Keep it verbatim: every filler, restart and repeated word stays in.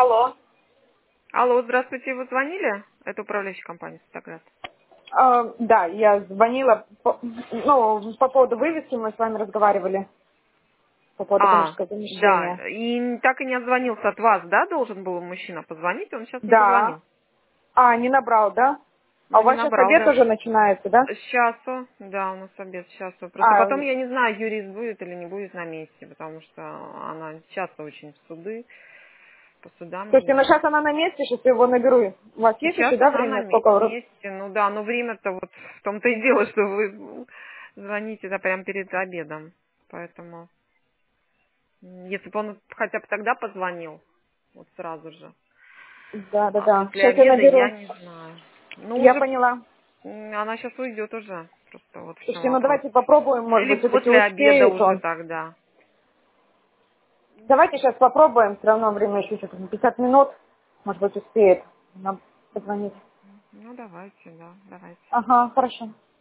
Алло. Алло, здравствуйте, вы звонили? Это управляющая компания «Фотограф». А, да, я звонила, по, ну, по поводу вывески мы с вами разговаривали, по поводу А, коммерческого помещения. да, и так и не отзвонился от вас, да, должен был мужчина позвонить, он сейчас не Да. позвонил. А, не набрал, да? А Ну, у не вас сейчас набрал, обед да. уже начинается, да? С часу, да, у нас обед с часу. Просто А, потом я не знаю, юрист будет или не будет на месте, потому что она часто очень в суды, по судам слушайте, ну ездит. сейчас она на месте, сейчас я его наберу. У вас есть Сейчас еще, да, она на время? ме- Сколько? вро- месте, ну да, но время-то вот в том-то и дело, что вы звоните, да, прямо перед обедом, поэтому... М, Если бы он хотя бы тогда позвонил, вот сразу же. Да, да, А да. после Сейчас я обеда я наберу. не знаю. Ну, Я уже поняла. м, она сейчас уйдет уже. Просто вот в чем Слушайте, ну вопрос. давайте попробуем, может Или быть, все-таки после обеда успеет уже он. тогда. Давайте сейчас попробуем, все равно время еще что-то пятьдесят минут, может быть, успеет нам позвонить. Ну, давайте, да, давайте. Ага, хорошо.